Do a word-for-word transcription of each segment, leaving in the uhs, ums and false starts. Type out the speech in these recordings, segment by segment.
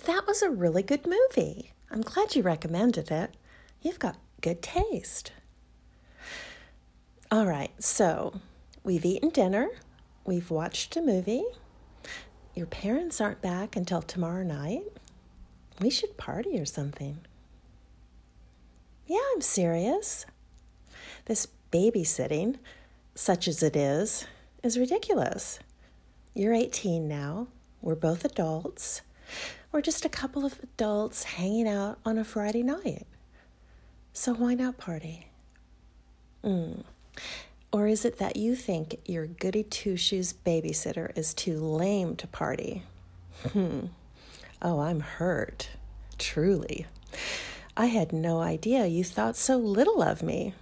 That was a really good movie. I'm glad you recommended it. You've got good taste. All right, so we've eaten dinner. We've watched a movie. Your parents aren't back until tomorrow night. We should party or something. Yeah, I'm serious. This babysitting, such as it is, is ridiculous. You're eighteen now. We're both adults. We're just a couple of adults hanging out on a Friday night. So why not party? Mm. Or is it that you think your goody two-shoes babysitter is too lame to party? Hmm. Oh, I'm hurt. Truly. I had no idea you thought so little of me.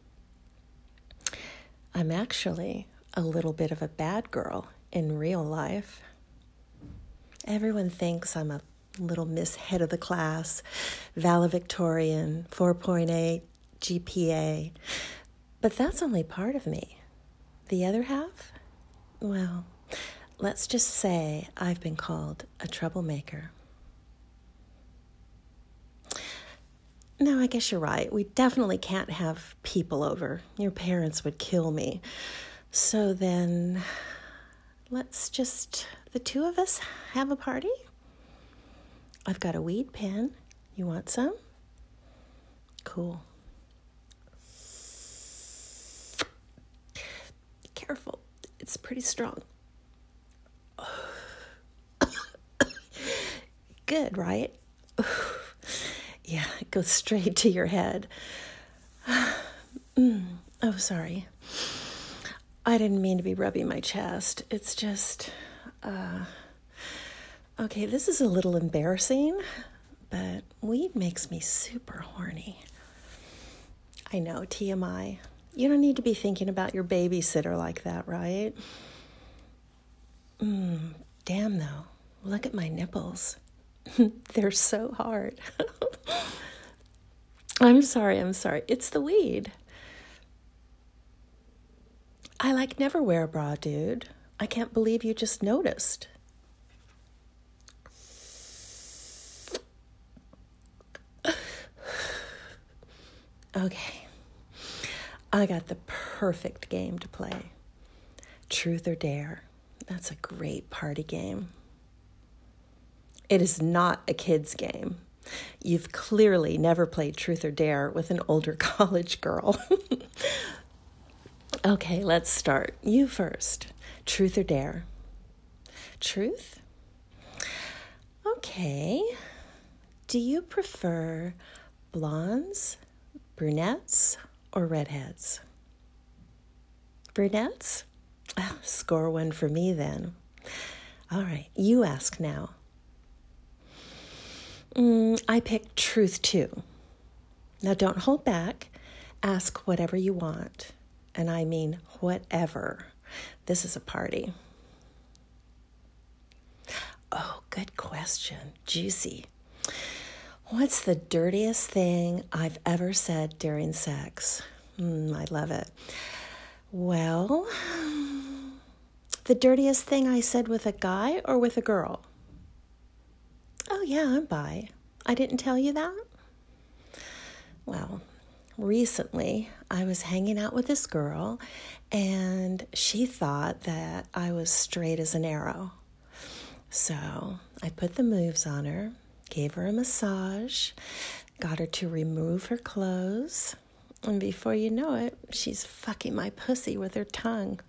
I'm actually a little bit of a bad girl in real life. Everyone thinks I'm a little Miss Head of the Class, valedictorian, four point eight G P A. But that's only part of me. The other half? Well, let's just say I've been called a troublemaker. No, I guess you're right. We definitely can't have people over. Your parents would kill me. So then, let's just, the two of us, have a party? I've got a weed pen. You want some? Cool. Careful. It's pretty strong. Good, right? Yeah, it goes straight to your head. mm, oh, sorry. I didn't mean to be rubbing my chest. It's just, uh, okay, this is a little embarrassing, but weed makes me super horny. I know, T M I. You don't need to be thinking about your babysitter like that, right? Mm, damn, though. Look at my nipples. They're so hard. I'm sorry, I'm sorry. It's the weed. I like never wear a bra, dude. I can't believe you just noticed. Okay. I got the perfect game to play. Truth or Dare. That's a great party game. It is not a kid's game. You've clearly never played Truth or Dare with an older college girl. Okay, let's start. You first. Truth or Dare? Truth? Okay. Do you prefer blondes, brunettes, or redheads? Brunettes? Oh, score one for me then. All right, you ask now. Mm, I picked truth too. Now don't hold back. Ask whatever you want. And I mean whatever. This is a party. Oh, good question. Juicy. What's the dirtiest thing I've ever said during sex? Mm, I love it. Well, the dirtiest thing I said with a guy or with a girl? Oh, yeah, I'm bi. I didn't tell you that? Well, recently I was hanging out with this girl and she thought that I was straight as an arrow. So I put the moves on her, gave her a massage, got her to remove her clothes, and before you know it, she's fucking my pussy with her tongue.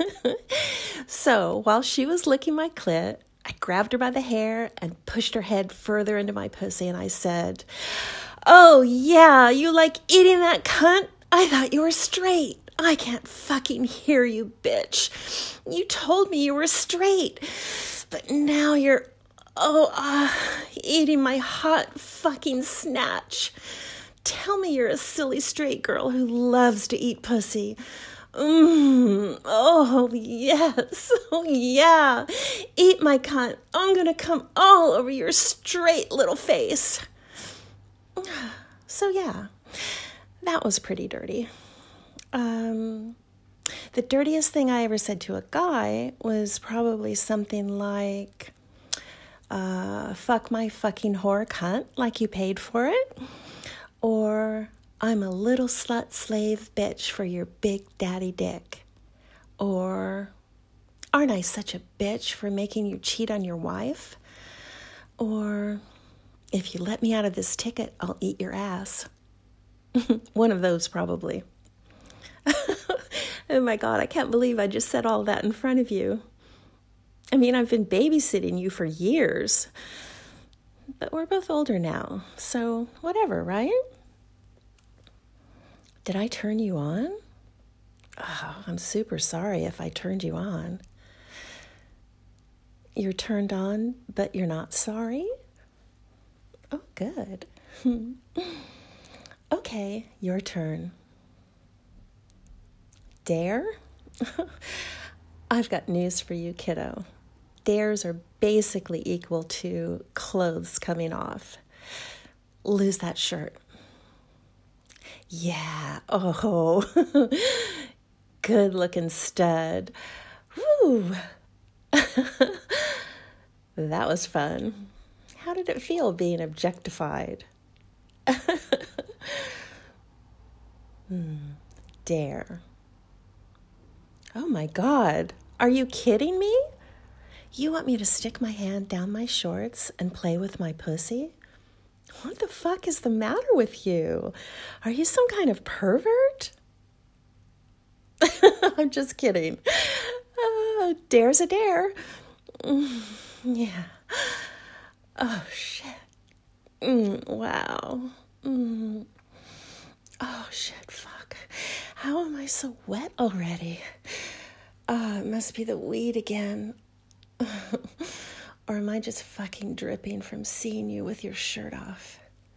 So while she was licking my clit, I grabbed her by the hair and pushed her head further into my pussy, and I said, "Oh, yeah, you like eating that cunt? I thought you were straight. I can't fucking hear you, bitch. You told me you were straight, but now you're, oh, uh, eating my hot fucking snatch. Tell me you're a silly straight girl who loves to eat pussy. Mmm, oh, yes, oh, yeah. Eat my cunt. I'm gonna come all over your straight little face." So, yeah, that was pretty dirty. Um, the dirtiest thing I ever said to a guy was probably something like, uh, fuck my fucking whore cunt like you paid for it, or I'm a little slut slave bitch for your big daddy dick, or aren't I such a bitch for making you cheat on your wife, or if you let me out of this ticket, I'll eat your ass. One of those probably. Oh my God, I can't believe I just said all that in front of you. I mean, I've been babysitting you for years, but we're both older now, so whatever, right? Did I turn you on? Oh, I'm super sorry if I turned you on. You're turned on, but you're not sorry? Oh, good. Okay, your turn. Dare? I've got news for you, kiddo. Dares are basically equal to clothes coming off. Lose that shirt. Yeah, oh, good looking stud. Woo. That was fun. How did it feel being objectified? hmm. Dare. Oh my God, are you kidding me? You want me to stick my hand down my shorts and play with my pussy? What the fuck is the matter with you? Are you some kind of pervert? I'm just kidding. Uh, dare's a dare. Mm, yeah. Oh, shit. Mm, wow. Mm. Oh, shit, fuck. How am I so wet already? Uh, it must be the weed again. Or am I just fucking dripping from seeing you with your shirt off?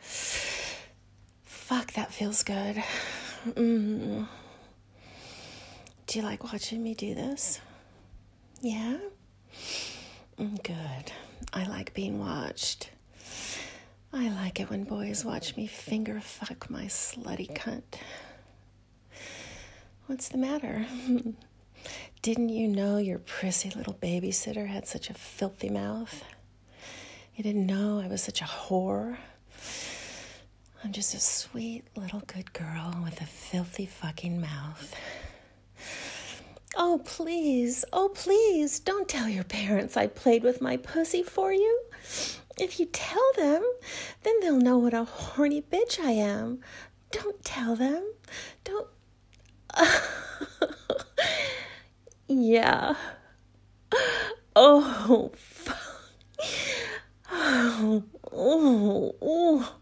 Fuck, that feels good. Mm. Do you like watching me do this? Yeah? Mm, good. I like being watched. I like it when boys watch me finger fuck my slutty cunt. What's the matter? Didn't you know your prissy little babysitter had such a filthy mouth? You didn't know I was such a whore? I'm just a sweet little good girl with a filthy fucking mouth. Oh, please, oh, please, don't tell your parents I played with my pussy for you. If you tell them, then they'll know what a horny bitch I am. Don't tell them. Don't... Yeah. Oh, fuck. Oh, oh, oh.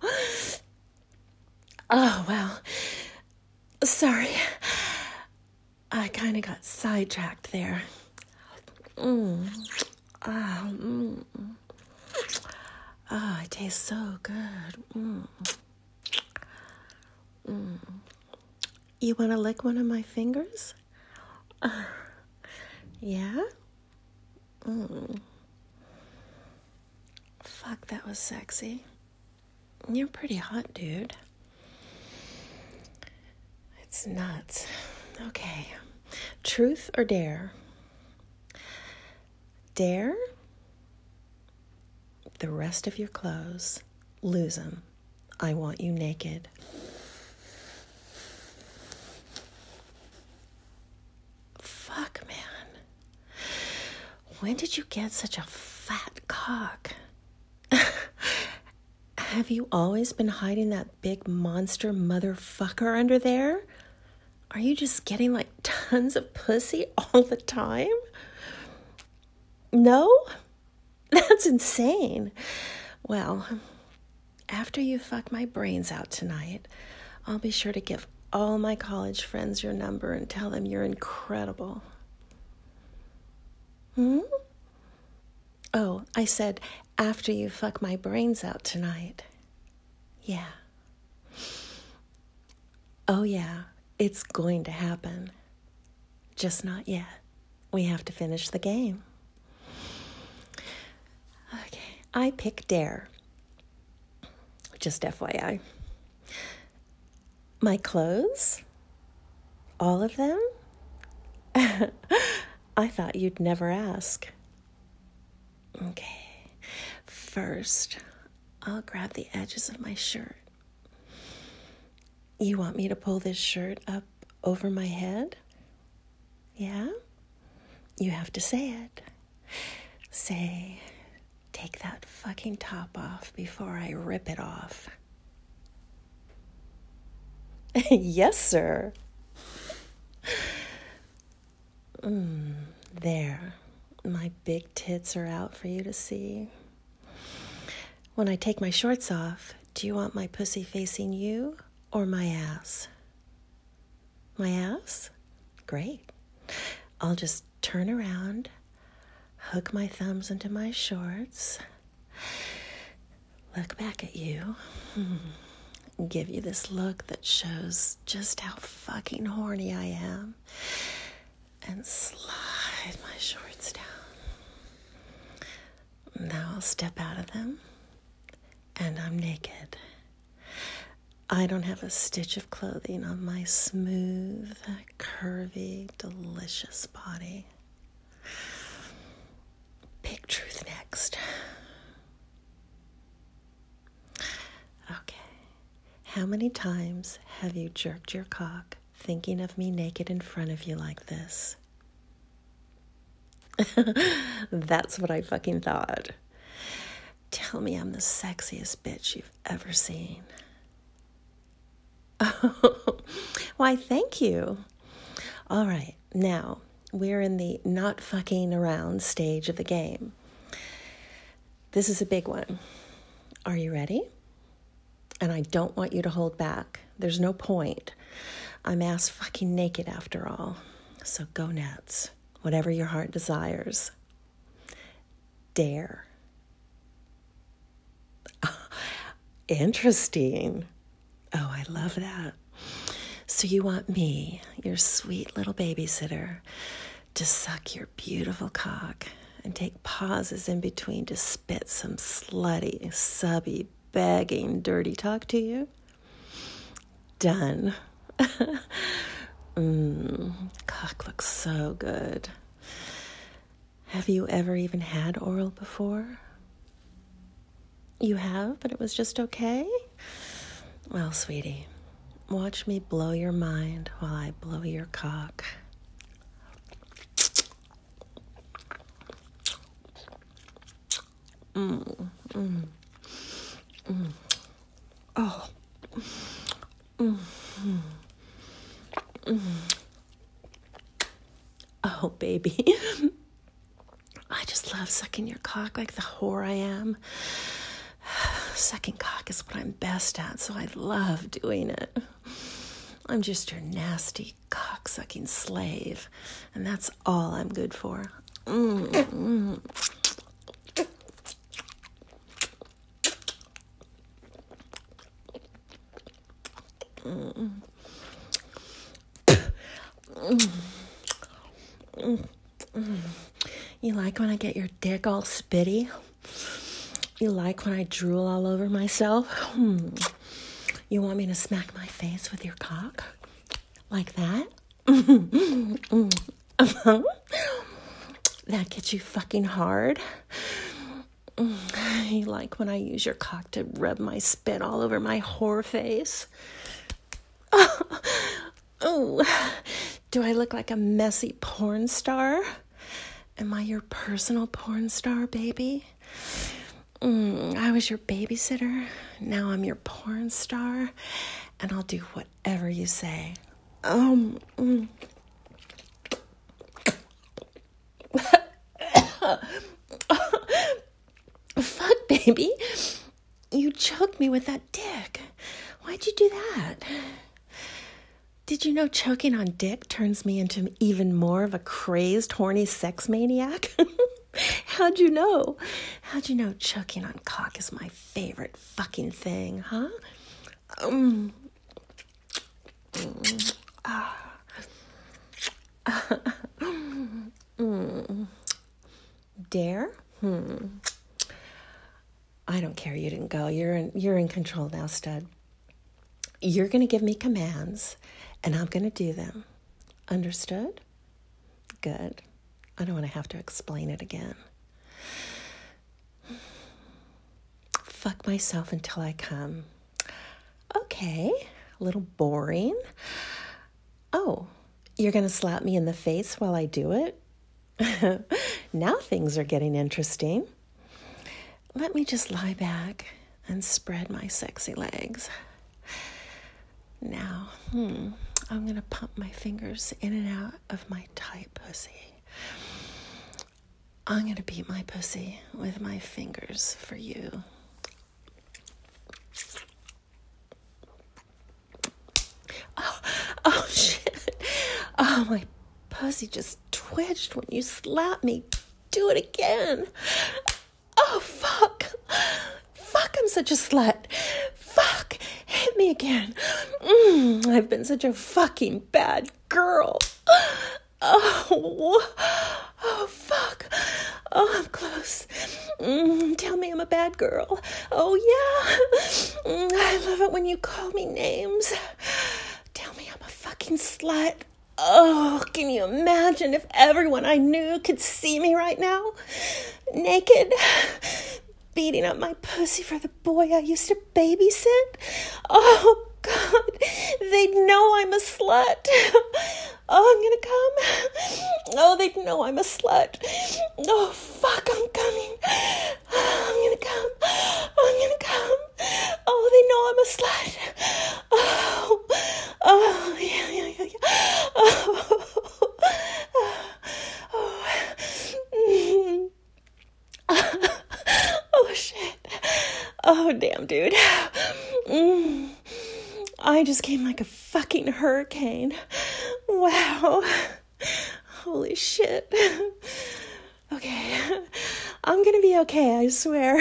Oh, well. Sorry. I kind of got sidetracked there. Mm. Oh, mm. Oh, it tastes so good. Mm. Mm. You want to lick one of my fingers? Uh, yeah? Mm. Fuck, that was sexy. You're pretty hot, dude. It's nuts. Okay. Truth or dare? Dare? The rest of your clothes. Lose them. I want you naked. Fuck, man. When did you get such a fat cock? Have you always been hiding that big monster motherfucker under there? Are you just getting like tons of pussy all the time? No? That's insane. Well, after you fuck my brains out tonight, I'll be sure to give all my college friends your number and tell them you're incredible. Hmm? Oh, I said after you fuck my brains out tonight. Yeah. Oh, yeah. It's going to happen. Just not yet. We have to finish the game. Okay, I pick dare. Just F Y I. My clothes? All of them? I thought you'd never ask. Okay. first, I'll grab the edges of my shirt. You want me to pull this shirt up over my head? Yeah? You have to say it. Say, take that fucking top off before I rip it off. Yes, sir. Mm, there. My big tits are out for you to see. When I take my shorts off, do you want my pussy facing you or my ass? My ass? Great. I'll just turn around, hook my thumbs into my shorts, look back at you, give you this look that shows just how fucking horny I am, and slide my shorts down. Now I'll step out of them, and I'm naked. I don't have a stitch of clothing on my smooth, curvy, delicious body. Big truth next. Okay. How many times have you jerked your cock thinking of me naked in front of you like this? That's what I fucking thought. Tell me I'm the sexiest bitch you've ever seen. Why, thank you. All right, now we're in the not fucking around stage of the game. This is a big one. Are you ready? And I don't want you to hold back. There's no point. I'm ass fucking naked after all. So go nuts. Whatever your heart desires. Dare. Interesting. Oh, I love that. So you want me, your sweet little babysitter, to suck your beautiful cock and take pauses in between to spit some slutty, subby, begging, dirty talk to you? Done. Mmm, cock looks so good. Have you ever even had oral before? You have, but it was just okay? Well, sweetie, watch me blow your mind while I blow your cock. Mm, mm, mm. Oh. Mm, mm, mm. Oh, baby. I just love sucking your cock like the whore I am. Sucking cock is what I'm best at, so I love doing it. I'm just your nasty cock-sucking slave, and that's all I'm good for. Mm, mm. Mm. Mm. Mm. Mm. You like when I get your dick all spitty? You like when I drool all over myself? Hmm. You want me to smack my face with your cock? Like that? That gets you fucking hard? You like when I use your cock to rub my spit all over my whore face? Oh, do I look like a messy porn star? Am I your personal porn star, baby? Mm, I was your babysitter. Now I'm your porn star, and I'll do whatever you say. Um. Mm. Fuck, baby. You choked me with that dick. Why'd you do that? Did you know choking on dick turns me into even more of a crazed, horny sex maniac? How'd you know? How'd you know choking on cock is my favorite fucking thing, huh? Um. Mm. Ah. Mm. Dare? Hmm. I don't care you didn't go. You're in, you're in control now, stud. You're going to give me commands, and I'm going to do them. Understood? Good. I don't want to have to explain it again. fuck myself until I come. Okay, a little boring. Oh, you're going to slap me in the face while I do it? Now things are getting interesting. Let me just lie back and spread my sexy legs. Now, hmm, I'm going to pump my fingers in and out of my tight pussy. I'm going to beat my pussy with my fingers for you. Oh, oh shit. Oh, my pussy just twitched when you slapped me. Do it again. Oh, fuck. Fuck, I'm such a slut. Fuck, hit me again. Mm, I've been such a fucking bad girl. Oh, oh, fuck. Oh, I'm close. Mm, tell me I'm a bad girl. Oh, yeah. Mm, I love it when you call me names. Tell me I'm a fucking slut. Oh, can you imagine if everyone I knew could see me right now? Naked, beating up my pussy for the boy I used to babysit. Oh, God, they'd know I'm a slut. Oh, I'm gonna come. Oh, they'd know I'm a slut. Oh, fuck, I'm coming. I'm gonna come. I'm gonna come. Oh, they know I'm a slut. Oh, oh, yeah, yeah, yeah, yeah. Oh, oh, oh. Oh, shit. Oh, damn, dude. Mm. I just came like a fucking hurricane. Wow. Holy shit. Okay. I'm gonna be okay, I swear.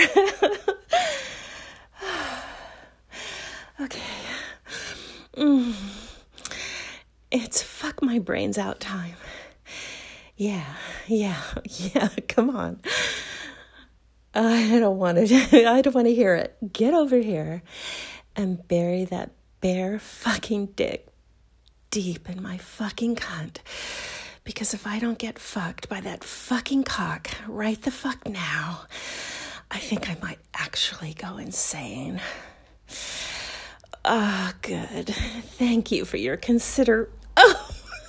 Okay. Mm. It's fuck my brains out time. Yeah, yeah, yeah, come on. I don't want to, I don't want to hear it. Get over here and bury that bare fucking dick deep in my fucking cunt. Because if I don't get fucked by that fucking cock right the fuck now, I think I might actually go insane. Ah, oh, good. Thank you for your consider... Oh!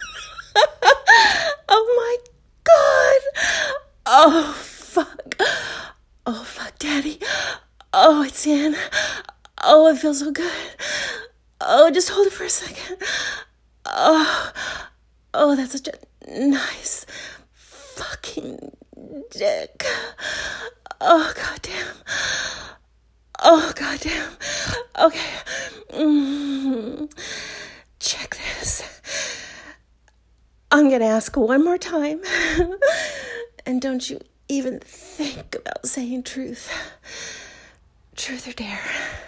Oh my God! Oh, fuck. Oh, fuck, Daddy. Oh, it's in. Oh, it feels so good. Oh, just hold it for a second. Oh, oh, that's such a nice fucking dick. Oh, goddamn. Oh, goddamn. Okay. Mm. Check this. I'm going to ask one more time. And don't you even think about saying truth. Truth or dare.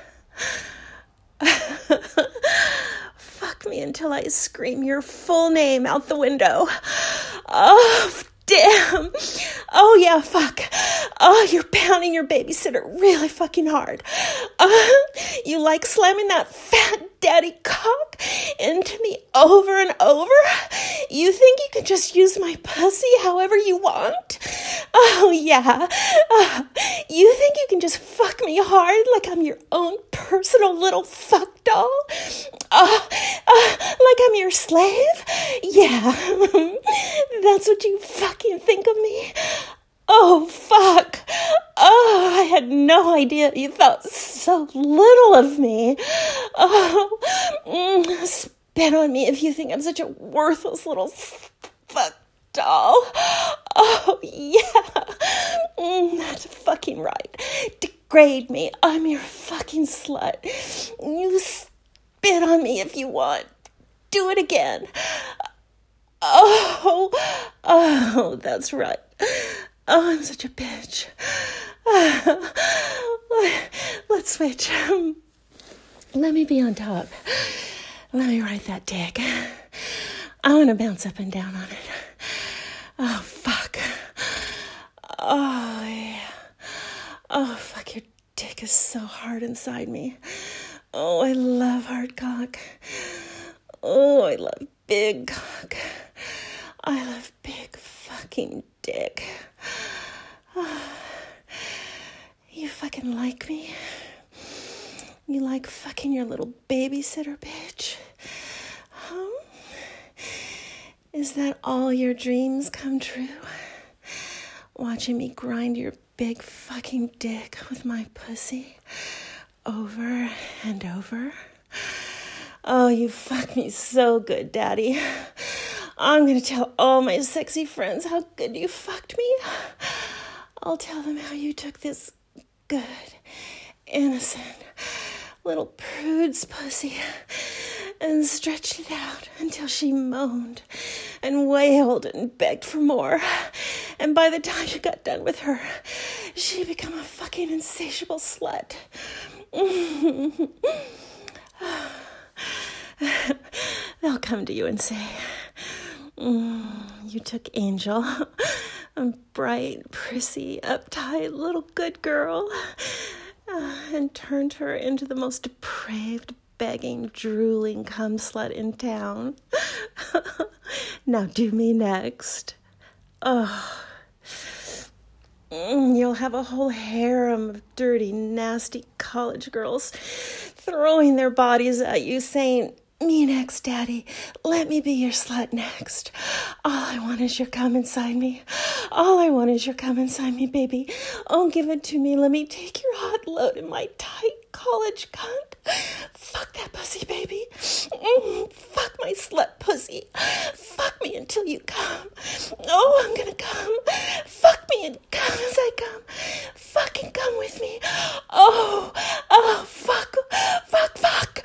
Fuck me until I scream your full name out the window. Oh, damn. Oh, yeah, fuck. Oh, you're pounding your babysitter really fucking hard. Uh, you like slamming that fat daddy cock into me over and over? You think you can just use my pussy however you want? Oh, yeah. Uh, you think you can just fuck me hard like I'm your own personal little fuck doll? Uh, uh, like I'm your slave? Yeah. That's what you fucking think of me? Oh, fuck. Oh, I had no idea you thought so little of me. Oh, mm, spit on me if you think I'm such a worthless little fuck doll. Oh, yeah. Mm, that's fucking right. Degrade me. I'm your fucking slut. You spit on me if you want. Do it again. Oh, oh, that's right. Oh, I'm such a bitch. Let's switch. Let me be on top. Let me ride that dick. I want to bounce up and down on it. Oh, fuck. Oh, yeah. Oh, fuck, your dick is so hard inside me. Oh, I love hard cock. Oh, I love big cock. I love big fucking dick. Oh, you fucking like me? You like fucking your little babysitter bitch? Huh? Is that all your dreams come true? Watching me grind your big fucking dick with my pussy over and over? Oh, you fuck me so good, Daddy. I'm gonna tell all my sexy friends how good you fucked me. I'll tell them how you took this good, innocent little prude's pussy and stretched it out until she moaned and wailed and begged for more. And by the time you got done with her, she became a fucking insatiable slut. They'll come to you and say, mm, you took Angel, a bright, prissy, uptight little good girl, uh, and turned her into the most depraved, begging, drooling cum slut in town. Now do me next. Oh. Mm, you'll have a whole harem of dirty, nasty college girls throwing their bodies at you, saying, me next, Daddy. Let me be your slut next. All I want is your cum inside me. All I want is your cum inside me, baby. Oh, give it to me. Let me take your hot load in my tight college cunt. Fuck that pussy, baby. Mm, fuck my slut pussy. Fuck me until you come. Oh, I'm gonna come. Fuck me and come as I come. Fucking come with me. Oh, oh, fuck, fuck, fuck.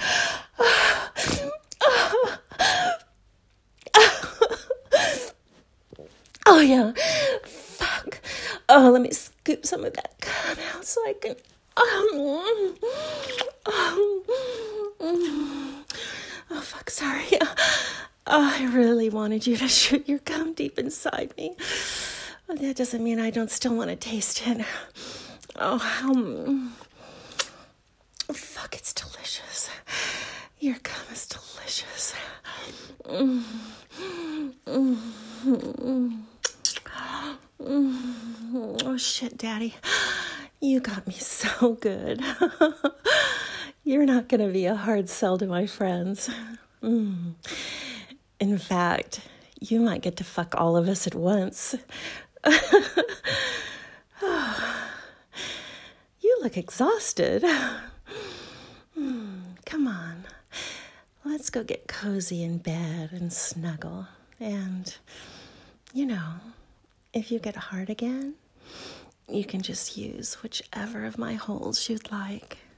Oh, yeah. Fuck. Oh, let me scoop some of that cum out so I can... Um, um, oh, fuck, sorry. Oh, I really wanted you to shoot your cum deep inside me. Well, that doesn't mean I don't still want to taste it. Oh, um, fuck, it's delicious. Your cum is delicious. Mm, mm, mm, mm. Oh, shit, Daddy. You got me so good. You're not going to be a hard sell to my friends. Mm. In fact, you might get to fuck all of us at once. You look exhausted. Mm, come on. Let's go get cozy in bed and snuggle. And, you know, if you get hard again, you can just use whichever of my holes you'd like.